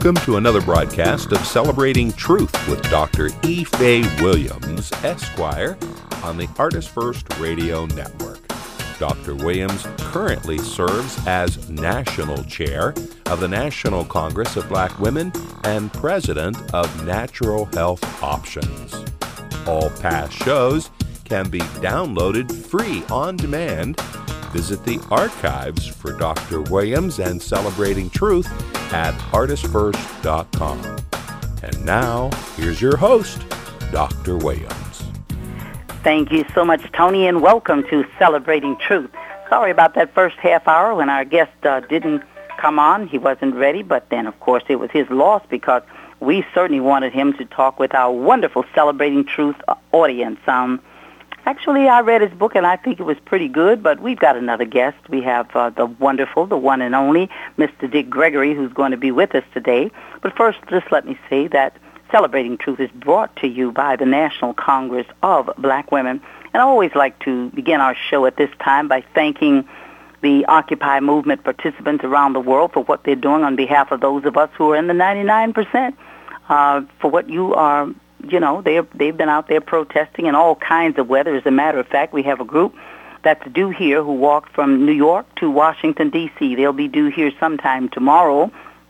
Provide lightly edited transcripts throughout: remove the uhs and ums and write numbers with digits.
Welcome to another broadcast of Celebrating Truth with Dr. E. Fay Williams, Esquire, on the Artist First Radio Network. Dr. Williams currently serves as National Chair of the National Congress of Black Women and President of Natural Health Options. All past shows can be downloaded free on demand. Visit the archives for Dr. Williams and Celebrating Truth at artistfirst.com. And now, here's your host, Dr. Williams. Thank you so much, Tony, and welcome to Celebrating Truth. Sorry about that first half hour when our guest didn't come on. He wasn't ready, but then, of course, it was his loss because we certainly wanted him to talk with our wonderful Celebrating Truth audience. Actually, I read his book, and I think it was pretty good, but we've got another guest. We have the wonderful, the one and only, Mr. Dick Gregory, who's going to be with us today. But first, just let me say that Celebrating Truth is brought to you by the National Congress of Black Women. And I always like to begin our show at this time by thanking the Occupy movement participants around the world for what they're doing on behalf of those of us who are in the 99%, for what you are. You know, they've been out there protesting in all kinds of weather. As a matter of fact, we have a group that's due here who walked from New York to Washington, D.C. They'll be due here sometime tomorrow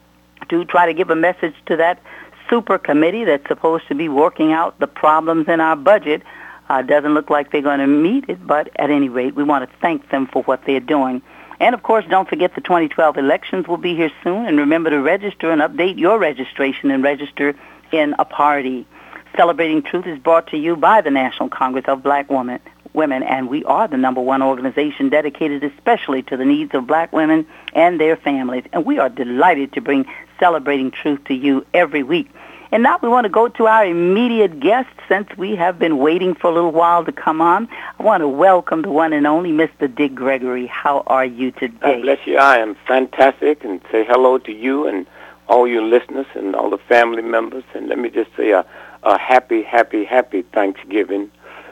to try to give a message to that super committee that's supposed to be working out the problems in our budget. Doesn't look like they're going to meet it, but at any rate, we want to thank them for what they're doing. And, of course, don't forget the 2012 elections will be here soon. And remember to register and update your registration and register in a party. Celebrating Truth is brought to you by the National Congress of Black Women, and we are the #1 organization dedicated especially to the needs of black women and their families. And we are delighted to bring Celebrating Truth to you every week. And now we want to go to our immediate guest, since we have been waiting for a little while to come on. I want to welcome the one and only Mr. Dick Gregory. How are you today? God bless you. I am fantastic, and say hello to you and all your listeners and all the family members. And let me just say a happy Thanksgiving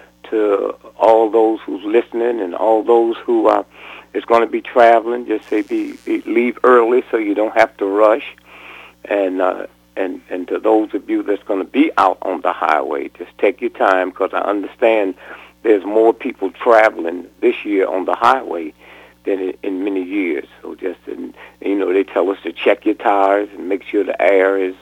to all those who's listening and all those who is going to be traveling. Just say leave early so you don't have to rush. And to those of you that's going to be out on the highway, just take your time, because I understand there's more people traveling this year on the highway than in many years. So just, they tell us to check your tires and make sure the air is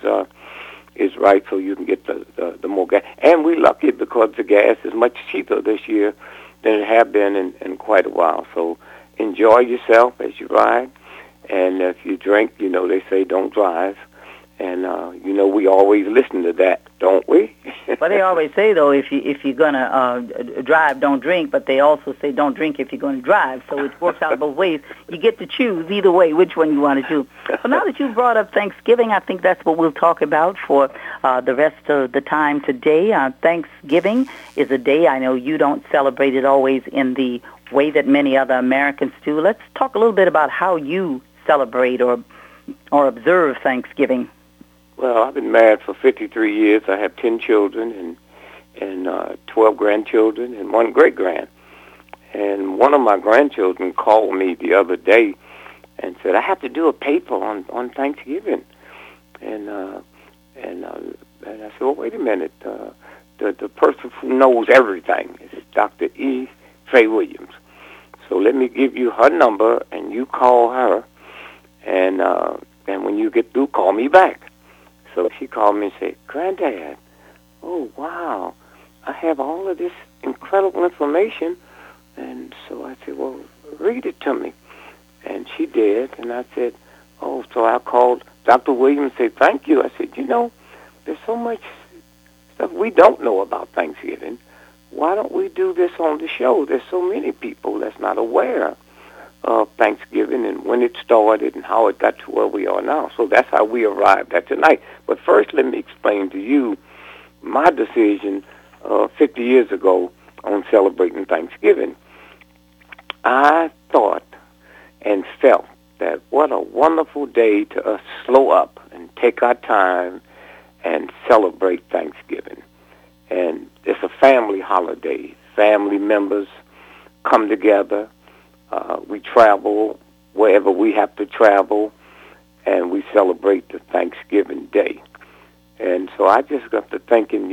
right so you can get the more gas. And we're lucky because the gas is much cheaper this year than it have been in quite a while. So enjoy yourself as you ride. And if you drink, they say don't drive. And, we always listen to that, don't we? Well, they always say, though, if you're going to drive, don't drink. But they also say don't drink if you're going to drive. So it works out both ways. You get to choose either way which one you want to do. So now that you've brought up Thanksgiving, I think that's what we'll talk about for the rest of the time today. Thanksgiving is a day I know you don't celebrate it always in the way that many other Americans do. Let's talk a little bit about how you celebrate or observe Thanksgiving. Well, I've been married for 53 years. I have 10 children and 12 grandchildren and 1 great-grand. And one of my grandchildren called me the other day and said, I have to do a paper on Thanksgiving. And I said, well, wait a minute. The person who knows everything is Dr. E. Fay Williams. So let me give you her number, and you call her. And when you get through, call me back. So she called me and said, Granddad, oh, wow, I have all of this incredible information. And so I said, well, read it to me. And she did. And I said, oh, so I called Dr. Williams and said, thank you. I said, there's so much stuff we don't know about Thanksgiving. Why don't we do this on the show? There's so many people that's not aware of Thanksgiving and when it started and how it got to where we are now. So that's how we arrived at tonight. But first, let me explain to you my decision 50 years ago on celebrating Thanksgiving. I thought and felt that what a wonderful day to us slow up and take our time and celebrate Thanksgiving. And it's a family holiday. Family members come together. We travel wherever we have to travel, and we celebrate the Thanksgiving Day. And so I just got to thinking,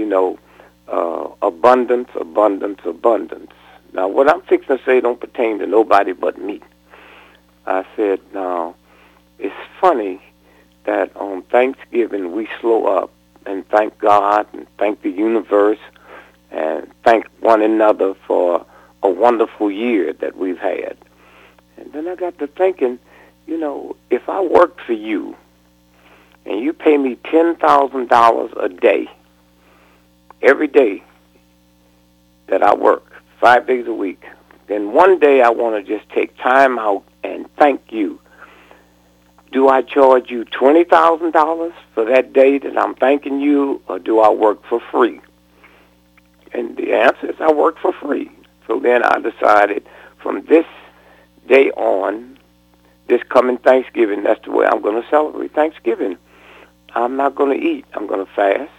abundance, abundance, abundance. Now, what I'm fixing to say don't pertain to nobody but me. I said, now, it's funny that on Thanksgiving we slow up and thank God and thank the universe and thank one another for a wonderful year that we've had. And then I got to thinking, if I work for you and you pay me $10,000 a day, every day that I work, 5 days a week, then one day I want to just take time out and thank you. Do I charge you $20,000 for that day that I'm thanking you, or do I work for free? And the answer is I work for free. So then I decided from this day on, this coming Thanksgiving, that's the way I'm going to celebrate Thanksgiving. I'm not going to eat. I'm going to fast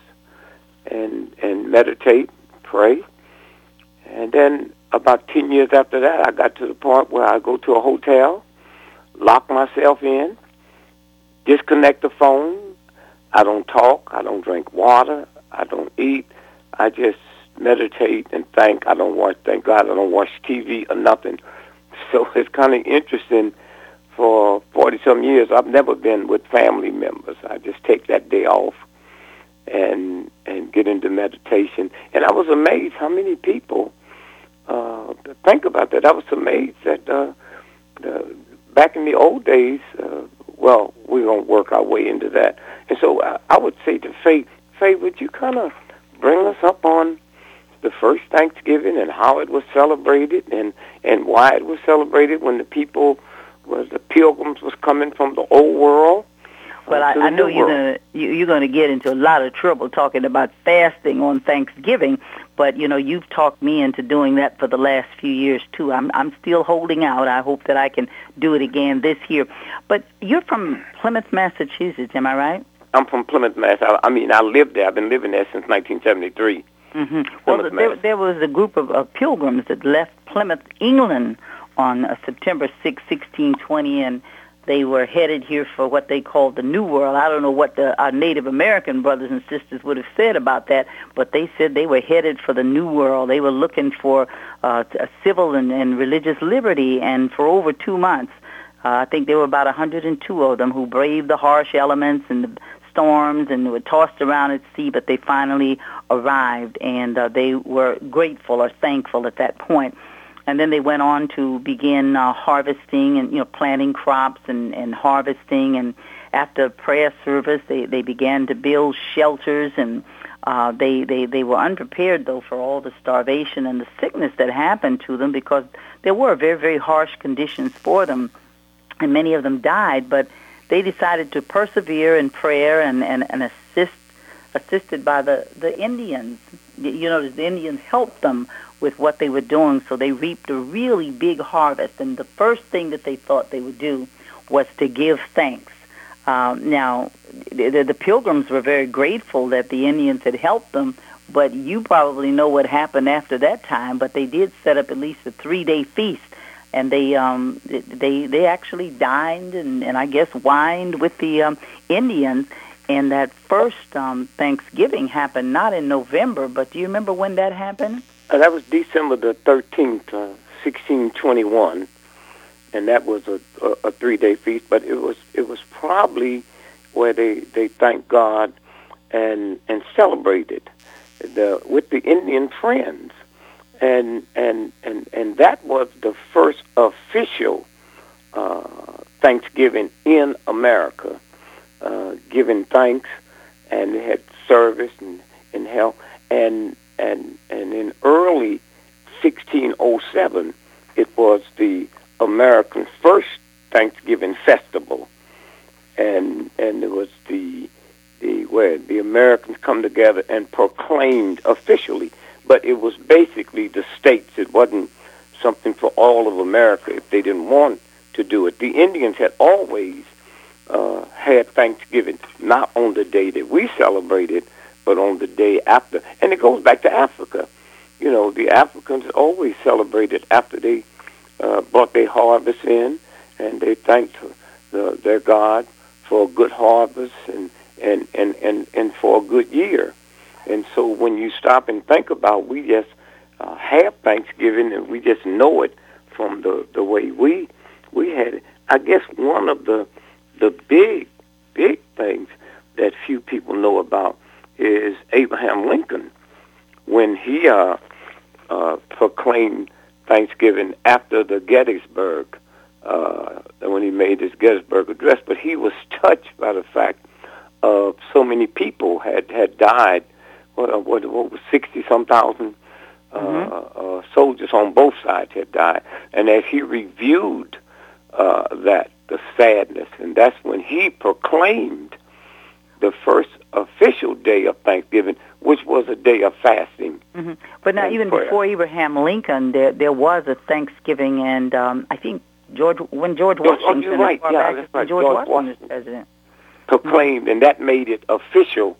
and meditate, pray. And then about 10 years after that, I got to the point where I go to a hotel, lock myself in, disconnect the phone. I don't talk. I don't drink water. I don't eat. I just meditate and thank God I don't watch TV or nothing. So it's kind of interesting. For 40-some years, I've never been with family members. I just take that day off and get into meditation. And I was amazed how many people think about that. I was amazed that back in the old days, we're going to work our way into that. And so I would say to Faye, would you kind of bring us up on the first Thanksgiving and how it was celebrated and why it was celebrated when the pilgrims was coming from the old world? Well, I know you're gonna get into a lot of trouble talking about fasting on Thanksgiving, but you've talked me into doing that for the last few years too. I'm still holding out. I hope that I can do it again this year. But you're from Plymouth, Massachusetts, am I right? I'm from Plymouth, Mass. I lived there. I've been living there since 1973. Mm-hmm. Well, there was a group of pilgrims that left Plymouth, England, on September 6, 1620, and they were headed here for what they called the New World. I don't know what our Native American brothers and sisters would have said about that, but they said they were headed for the New World. They were looking for a civil and religious liberty, and for over 2 months, I think there were about 102 of them who braved the harsh elements and the storms and were tossed around at sea, but they finally arrived, and they were grateful or thankful at that point. And then they went on to begin harvesting and planting crops and harvesting. And after prayer service, they began to build shelters, and they were unprepared though for all the starvation and the sickness that happened to them, because there were very, very harsh conditions for them, and many of them died. But they decided to persevere in prayer and assisted by the Indians. The Indians helped them with what they were doing, so they reaped a really big harvest. And the first thing that they thought they would do was to give thanks. Now, the pilgrims were very grateful that the Indians had helped them, but you probably know what happened after that time. But they did set up at least a 3-day feast, and they actually dined and I guess wined with the Indians. And that first Thanksgiving happened not in November, but do you remember when that happened? That was December the 13th, 1621, and that was a 3-day feast. But it was probably where they thanked God and celebrated with the Indian friends, and that was the first official Thanksgiving in America, giving thanks, and they had service and help and in early 1607, it was the American first Thanksgiving festival, and it was where the Americans come together and proclaimed officially, but it was basically the states. It wasn't something for all of America if they didn't want to do it. The Indians had always had Thanksgiving, not on the day that we celebrated, but on the day after. And it goes back to Africa. The Africans always celebrated after they brought their harvest in, and they thanked their God for a good harvest and for a good year. And so when you stop and think about, we just have Thanksgiving, and we just know it from the way we had it. I guess one of the big things that few people know about is Abraham Lincoln, when he proclaimed Thanksgiving after the Gettysburg, when he made his Gettysburg Address. But he was touched by the fact of so many people had died. What was 60-some thousand soldiers on both sides had died, and as he reviewed the sadness, and that's when he proclaimed the first official day of Thanksgiving, which was a day of fasting. Mm-hmm. But now, even prayer. Before Abraham Lincoln, there was a Thanksgiving, and I think George Washington. You're right. Yeah, that's right. George Washington was president. Proclaimed, and that made it official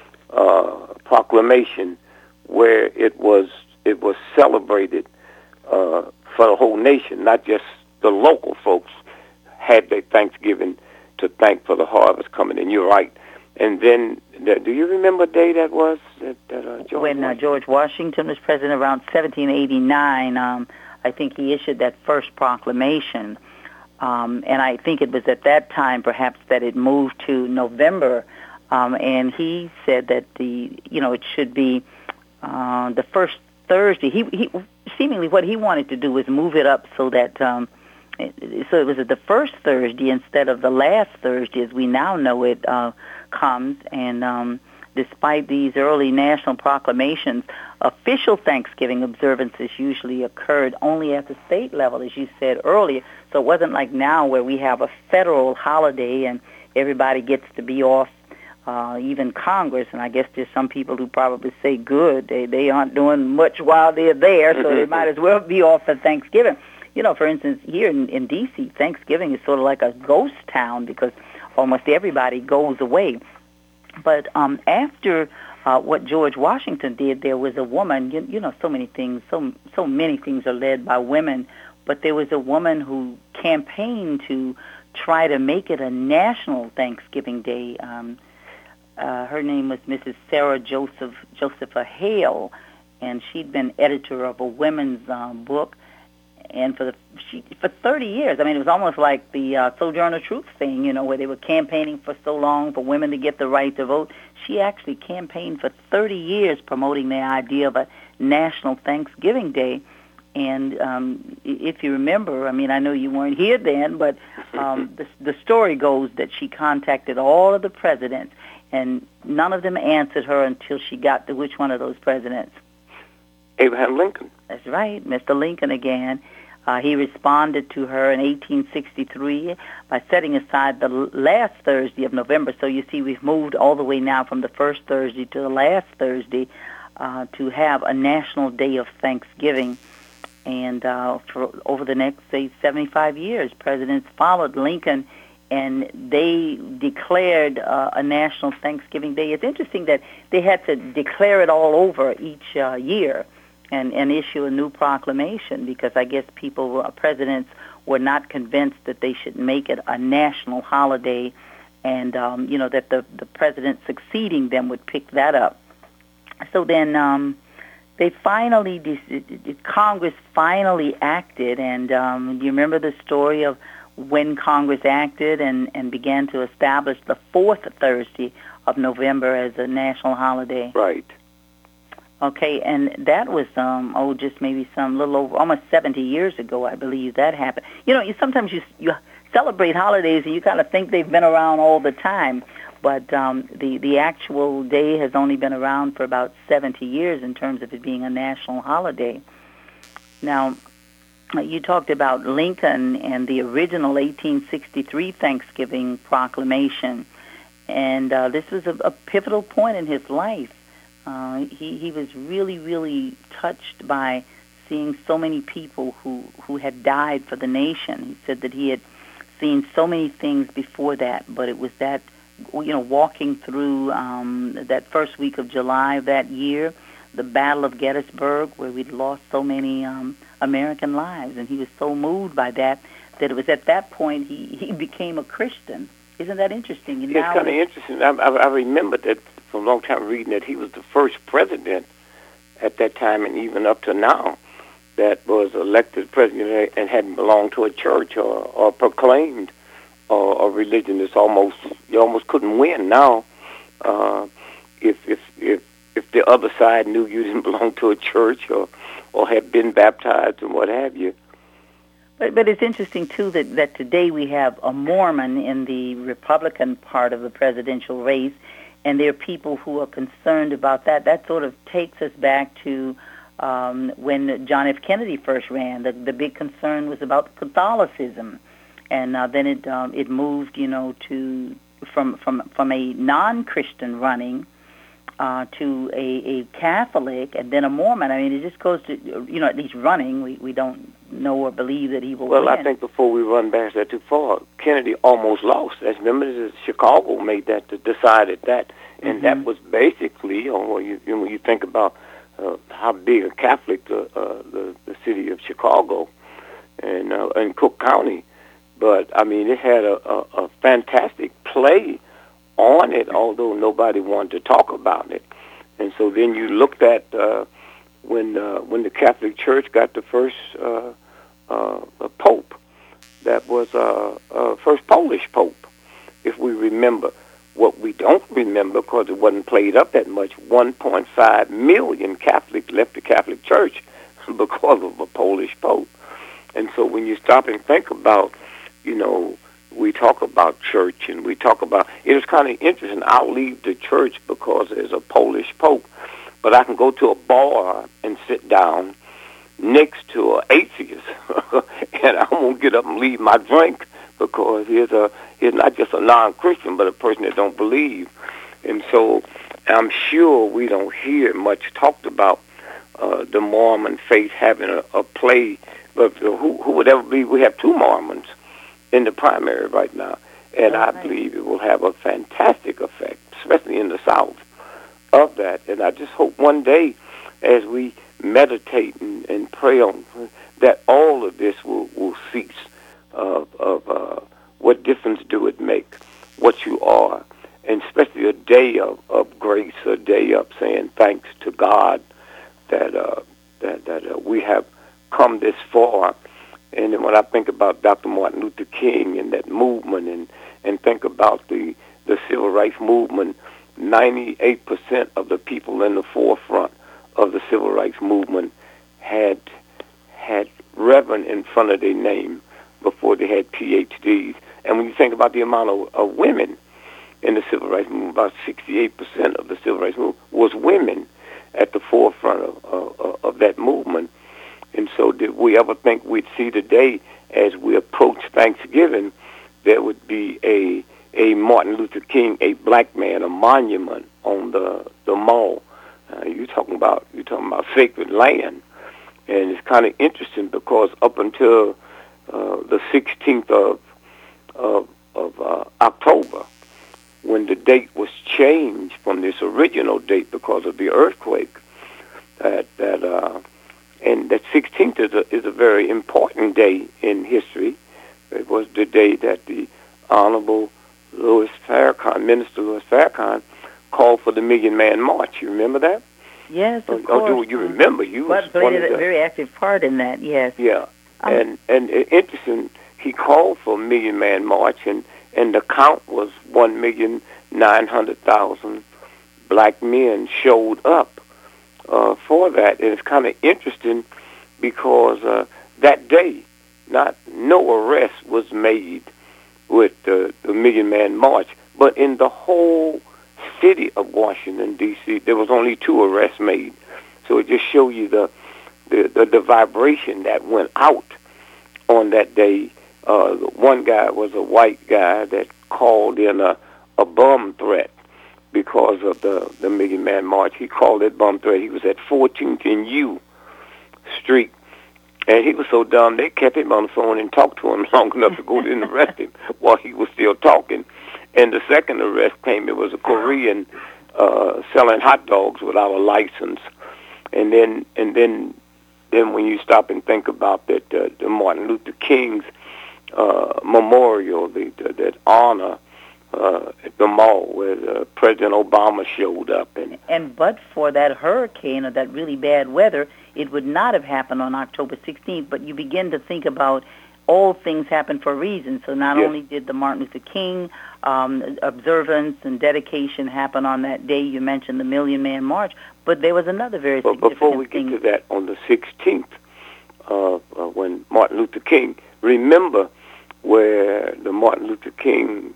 proclamation, where it was celebrated for the whole nation, not just the local folks had their Thanksgiving to thank for the harvest coming in. You're right. And then, do you remember a day that was? George Washington was president, around 1789, I think he issued that first proclamation. And I think it was at that time, perhaps, that it moved to November. And he said that it should be the first Thursday. He seemingly what he wanted to do was move it up so that so it was the first Thursday instead of the last Thursday, as we now know it comes. And despite these early national proclamations, official Thanksgiving observances usually occurred only at the state level, as you said earlier. So it wasn't like now where we have a federal holiday and everybody gets to be off, even Congress. And I guess there's some people who probably say, good, they aren't doing much while they're there, so they might as well be off for Thanksgiving. For instance, here in D.C., Thanksgiving is sort of like a ghost town because almost everybody goes away. But after what George Washington did, there was a woman. So many things are led by women, but there was a woman who campaigned to try to make it a national Thanksgiving Day. Her name was Mrs. Sarah Josepha Hale, and she'd been editor of a women's book. And for 30 years, I mean, it was almost like the Sojourner Truth thing, where they were campaigning for so long for women to get the right to vote. She actually campaigned for 30 years promoting the idea of a National Thanksgiving Day. And if you remember, I mean, I know you weren't here then, but the story goes that she contacted all of the presidents, and none of them answered her until she got to which one of those presidents? Abraham Lincoln. That's right, Mr. Lincoln again. He responded to her in 1863 by setting aside the last Thursday of November. So you see, we've moved all the way now from the first Thursday to the last Thursday to have a national day of Thanksgiving. And for over the next, say, 75 years, presidents followed Lincoln, and they declared a National Thanksgiving Day. It's interesting that they had to declare it all over each year and issue a new proclamation, because I guess presidents were not convinced that they should make it a national holiday, and that the president succeeding them would pick that up. So then Congress finally acted, and you remember the story of when Congress acted and began to establish the fourth Thursday of November as a national holiday. Right. Okay, and that was just maybe some little over almost 70 years ago, I believe that happened. Sometimes you celebrate holidays and you kind of think they've been around all the time, but the actual day has only been around for about 70 years in terms of it being a national holiday. Now, you talked about Lincoln and the original 1863 Thanksgiving proclamation, and this was a pivotal point in his life. He was really, really touched by seeing so many people who had died for the nation. He said that he had seen so many things before that, but it was that, walking through that first week of July of that year, the Battle of Gettysburg, where we'd lost so many American lives, and he was so moved by that it was at that point he became a Christian. Isn't that interesting? And it's kind of interesting. I remember that from a long time reading that he was the first president at that time and even up to now that was elected president and hadn't belonged to a church or proclaimed a religion. You almost couldn't win now if the other side knew you didn't belong to a church or had been baptized and what have you. But it's interesting, too, that today we have a Mormon in the Republican part of the presidential race, and there are people who are concerned about that. That sort of takes us back to when John F. Kennedy first ran. The big concern was about Catholicism, and then it moved, to from a non-Christian running to a Catholic, and then a Mormon. I mean, it just goes to, at least running. We don't know or believe that he will win. Well, I think before we run back that too far, Kennedy almost lost. Remember, Chicago made that, decided that, and that was basically, when you think about how big a Catholic the city of Chicago and Cook County, but I mean, it had a fantastic play on it, although nobody wanted to talk about it. And so then you looked at when the Catholic Church got the first Pope, that was first Polish Pope, if we remember. What we don't remember, because it wasn't played up that much, 1.5 million Catholics left the Catholic Church because of a Polish Pope. And so when you stop and think about, we talk about church and we talk about, it was kind of interesting. I'll leave the church because there's a Polish Pope, but I can go to a bar and sit down next to an atheist, and I won't get up and leave my drink because he's not just a non-Christian, but a person that don't believe. And so I'm sure we don't hear much talked about the Mormon faith having a play, but who would ever believe we have two Mormons in the primary right now? And I believe it will have a fantastic effect, especially in the South, of that. And I just hope one day, as we meditate and pray on, that all of this will cease of what difference do it make, what you are, and especially a day of grace, a day of saying thanks to God that we have come this far. And then when I think about Dr. Martin Luther King and that movement and think about the civil rights movement, 98% of the people in the forefront of the civil rights movement had Reverend in front of their name before they had PhDs. And when you think about the amount of women in the civil rights movement, about 68% of the civil rights movement was women at the forefront of that movement. And so did we ever think we'd see today, as we approach Thanksgiving, there would be a Martin Luther King, a black man, a monument on the mall? You're talking about sacred land. And it's kind of interesting because up until the 16th of October, when the date was changed from this original date because of the earthquake, and that 16th is a very important day in history. It was the day that the Honorable Minister Louis Farrakhan called for the Million Man March. You remember that? Yes, of course. Do you remember? You played a very active part in that, yes. Yeah, and interesting, he called for a Million Man March, and the count was 1,900,000 black men showed up for that. And it's kind of interesting because that day, no arrest was made with the Million Man March, but in the whole city of Washington, D.C., there was only 2 arrests made. So it just shows you the vibration that went out on that day. One guy was a white guy that called in a bomb threat because of the Million Man March. He called it bomb threat. He was at 14th and U Street. And he was so dumb, they kept him on the phone and talked to him long enough to go in and arrest him while he was still talking. And the second arrest came, it was a Korean selling hot dogs without a license. And then when you stop and think about that, the Martin Luther King's memorial, that honor at the mall where President Obama showed up. And but for that hurricane or that really bad weather, it would not have happened on October 16th. But you begin to think about all things happen for a reason. So not only did the Martin Luther King observance and dedication happen on that day, you mentioned the Million Man March, but there was another very significant before we get to that, on the 16th, when Martin Luther King, remember where the Martin Luther King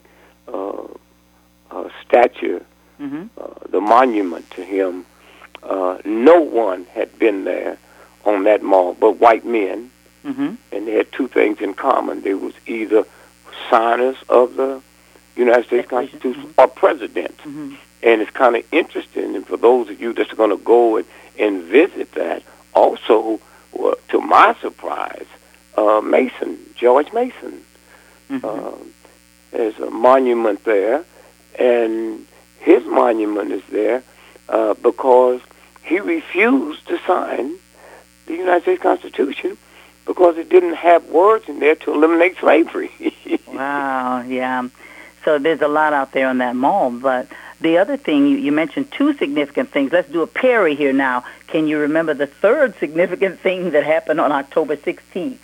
statue, the monument to him, no one had been there on that mall but white men, and they had two things in common. They was either signers of the United States Constitution or presidents. And it's kind of interesting, and for those of you that's going to go and visit that, also, to my surprise, George Mason. There's a monument there, and his monument is there because he refused to sign the United States Constitution because it didn't have words in there to eliminate slavery. Wow, yeah. So there's a lot out there on that mall. But the other thing, you mentioned two significant things. Let's do a parry here now. Can you remember the third significant thing that happened on October 16th?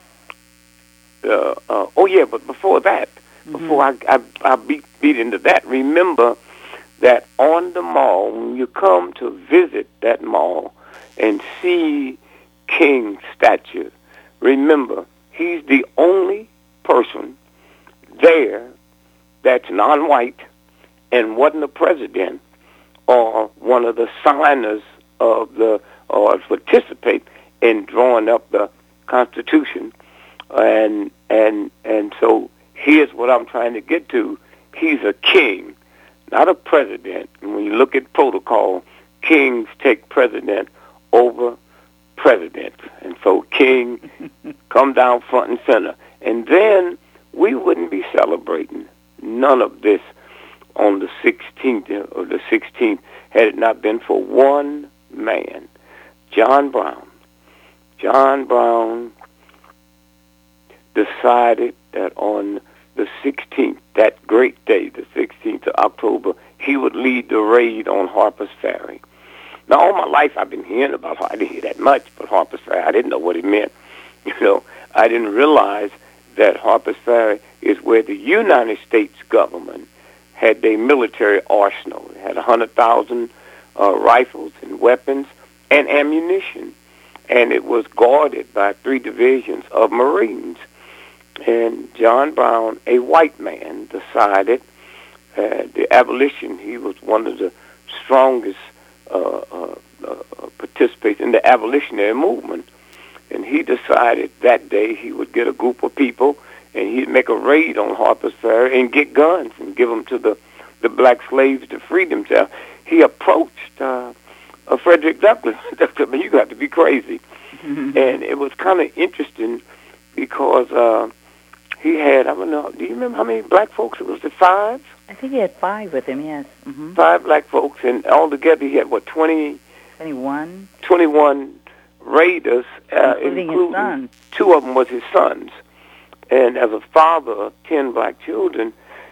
But before that, before I beat into that, remember that on the mall, when you come to visit that mall and see King's statue, remember, he's the only person there that's non-white and wasn't a president or one of the signers of or participate in drawing up the Constitution. And so here's what I'm trying to get to. He's a king, not a president. And when you look at protocol, kings take precedent over president. And so king come down front and center. And then we wouldn't be celebrating none of this on the 16th had it not been for one man, John Brown. John Brown decided that on the 16th, that great day, the 16th of October, he would lead the raid on Harper's Ferry. Now, all my life I've been hearing about I didn't hear that much, but Harper's Ferry, I didn't know what it meant. I didn't realize that Harper's Ferry is where the United States government had their military arsenal. It had 100,000 rifles and weapons and ammunition, and it was guarded by 3 divisions of Marines. And John Brown, a white man, decided the abolition. He was one of the strongest participants in the abolitionary movement. And he decided that day he would get a group of people and he'd make a raid on Harper's Ferry and get guns and give them to the black slaves to free themselves. He approached Frederick Douglass. I mean, you got to be crazy. And it was kind of interesting because he had, I don't know, do you remember how many black folks? It was the 5? I think he had 5 with him, yes. 5 black folks, and altogether he had, 21? 21 raiders, including his sons. 2 of them was his sons. And as a father of 10 black children,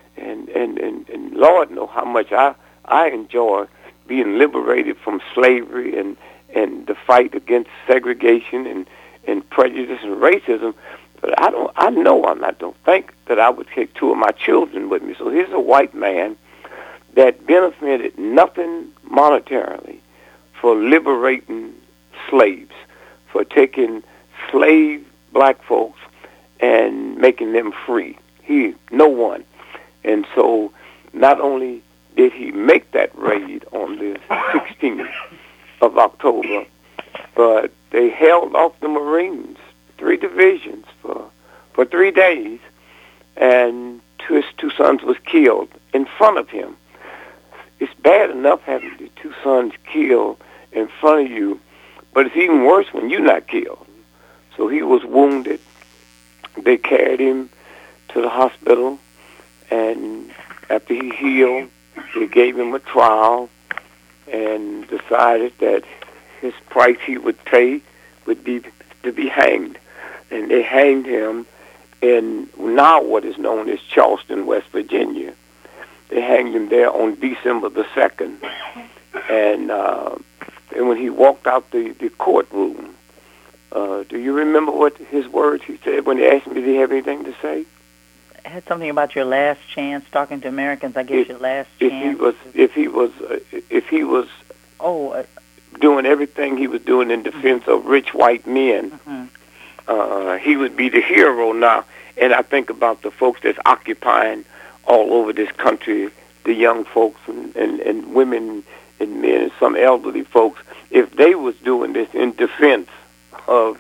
and Lord knows how much I enjoy being liberated from slavery and the fight against segregation and prejudice and racism. But I don't think that I would take 2 of my children with me. So here's a white man that benefited nothing monetarily for liberating slaves, for taking slave black folks and making them free. No one. And so not only did he make that raid on the 16th of October, but they held off the Marines, 3 divisions for 3 days, and his 2 sons was killed in front of him. It's bad enough having the 2 sons killed in front of you, but it's even worse when you're not killed. So he was wounded. They carried him to the hospital, and after he healed, they gave him a trial and decided that his price he would pay would be to be hanged. And they hanged him in now what is known as Charleston, West Virginia. They hanged him there on December the 2nd. And when he walked out the courtroom, do you remember what his words he said when they asked him, did he have anything to say? It had something about your last chance, talking to Americans, I guess your last chance. If he was doing everything he was doing in defense of rich white men, he would be the hero now. And I think about the folks that's occupying all over this country, the young folks and women and men and some elderly folks. If they was doing this in defense of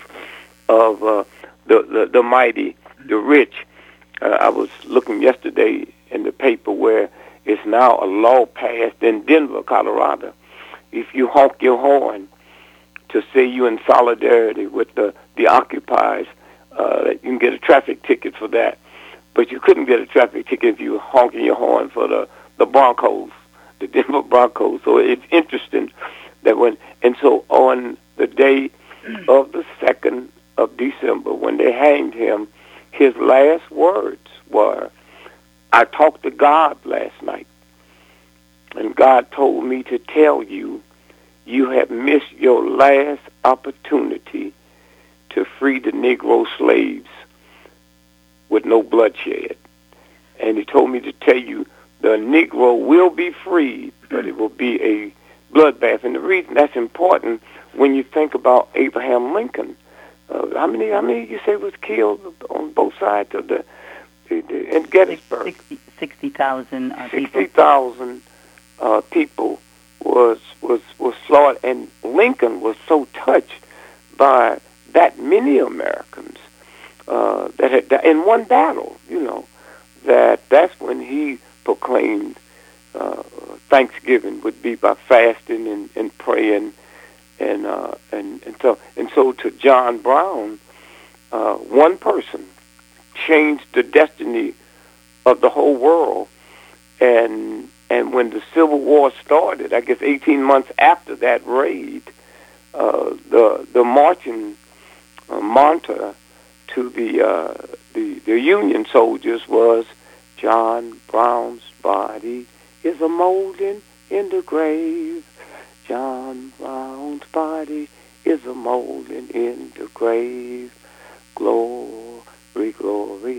the mighty, the rich, I was looking yesterday in the paper where it's now a law passed in Denver, Colorado. If you honk your horn to say you're in solidarity with the occupiers, you can get a traffic ticket for that. But you couldn't get a traffic ticket if you were honking your horn for the Broncos, the Denver Broncos. So it's interesting that so on the day of the 2nd of December, when they hanged him, his last words were, I talked to God last night, and God told me to tell you, you have missed your last opportunity to free the Negro slaves with no bloodshed. And he told me to tell you, the Negro will be freed, but it will be a bloodbath. And the reason that's important, when you think about Abraham Lincoln, how many you say was killed on both sides of in Gettysburg? 60,000 people. 60,000 people was slaughtered, and Lincoln was so touched by that many Americans that had died in one battle. That's when he proclaimed Thanksgiving would be by fasting and praying. And so to John Brown, one person changed the destiny of the whole world. And when the Civil War started, I guess 18 months after that raid, the marching mantra to the Union soldiers was, John Brown's body is a molding in the grave. John Brown's body is a molding in the grave. Glory, glory,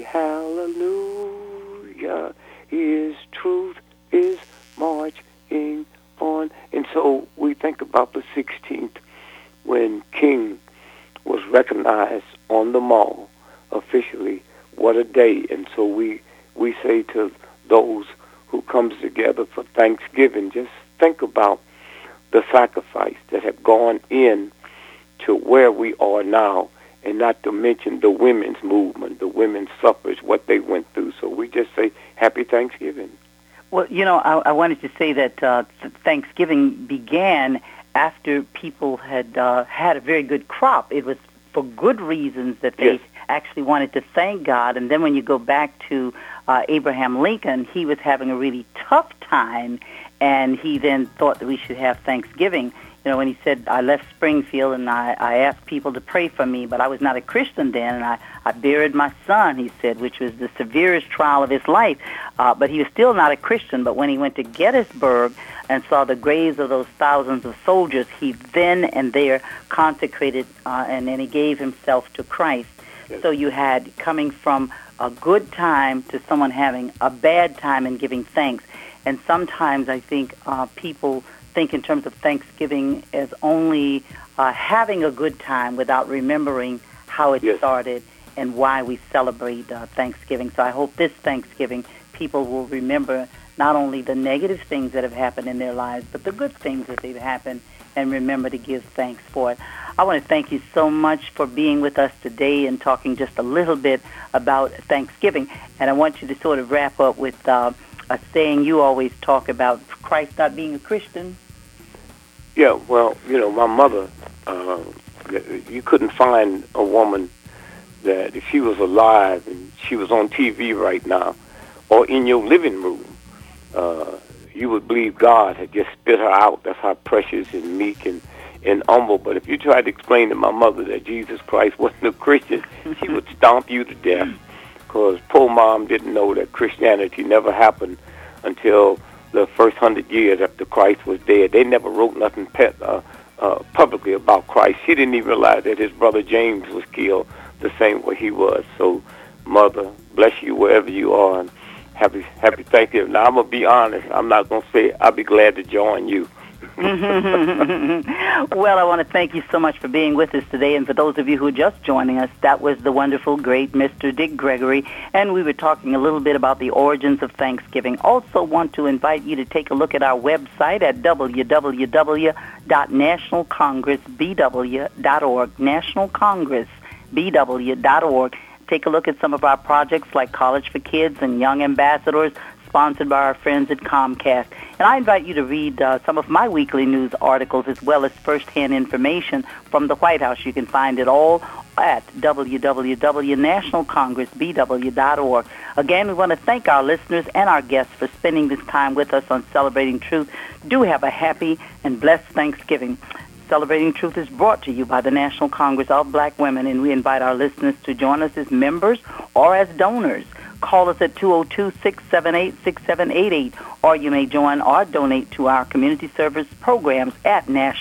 hallelujah. His truth is marching on. And so we think about the 16th when King was recognized on the mall officially. What a day. And so we say to those who comes together for Thanksgiving, just think about the sacrifice that have gone in to where we are now, and not to mention the women's movement, the women's suffrage, what they went through. So we just say Happy Thanksgiving. Well, I wanted to say that Thanksgiving began after people had had a very good crop. It was for good reasons that they actually wanted to thank God. And then when you go back to Abraham Lincoln, he was having a really tough time, and he then thought that we should have Thanksgiving. When he said, I left Springfield and I asked people to pray for me, but I was not a Christian then, and I buried my son, he said, which was the severest trial of his life. But he was still not a Christian. But when he went to Gettysburg and saw the graves of those thousands of soldiers, he then and there consecrated and then he gave himself to Christ. Yes. So you had coming from a good time to someone having a bad time and giving thanks. And sometimes I think people think in terms of Thanksgiving as only having a good time without remembering how it started and why we celebrate Thanksgiving. So I hope this Thanksgiving people will remember not only the negative things that have happened in their lives, but the good things that have happened, and remember to give thanks for it. I want to thank you so much for being with us today and talking just a little bit about Thanksgiving. And I want you to sort of wrap up with a saying you always talk about, Christ not being a Christian. Yeah, well, my mother, you couldn't find a woman that if she was alive and she was on TV right now or in your living room, you would believe God had just spit her out. That's how precious and meek and humble. But if you tried to explain to my mother that Jesus Christ wasn't a Christian, she would stomp you to death, because poor mom didn't know that Christianity never happened until the first 100 years after Christ was dead. They never wrote nothing publicly about Christ. He didn't even realize that his brother James was killed the same way he was. So, Mother, bless you wherever you are, and happy Thanksgiving. Now, I'm going to be honest. I'm not going to say I'll be glad to join you. Well, I want to thank you so much for being with us today. And for those of you who are just joining us, that was the wonderful, great Mr. Dick Gregory. And we were talking a little bit about the origins of Thanksgiving. Also want to invite you to take a look at our website at www.nationalcongressbw.org, nationalcongressbw.org. Take a look at some of our projects like College for Kids and Young Ambassadors, sponsored by our friends at Comcast. And I invite you to read some of my weekly news articles as well as first-hand information from the White House. You can find it all at www.nationalcongressbw.org. Again, we want to thank our listeners and our guests for spending this time with us on Celebrating Truth. Do have a happy and blessed Thanksgiving. Celebrating Truth is brought to you by the National Congress of Black Women, and we invite our listeners to join us as members or as donors. Call us at 202-678-6788, or you may join or donate to our community service programs at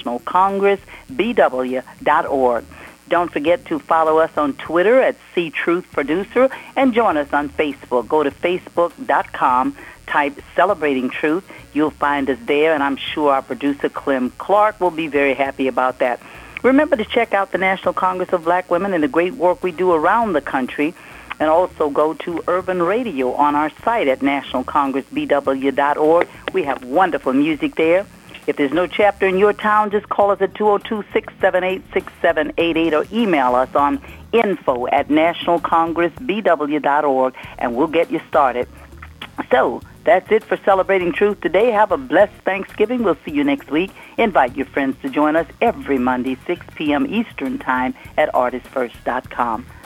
nationalcongressbw.org. Don't forget to follow us on Twitter at CTruthProducer, and join us on Facebook. Go to facebook.com, type Celebrating Truth. You'll find us there, and I'm sure our producer, Clem Clark, will be very happy about that. Remember to check out the National Congress of Black Women and the great work we do around the country. And also go to Urban Radio on our site at nationalcongressbw.org. We have wonderful music there. If there's no chapter in your town, just call us at 202-678-6788 or email us on info@nationalcongressbw.org, and we'll get you started. So that's it for Celebrating Truth today. Have a blessed Thanksgiving. We'll see you next week. Invite your friends to join us every Monday, 6 p.m. Eastern Time at artistfirst.com.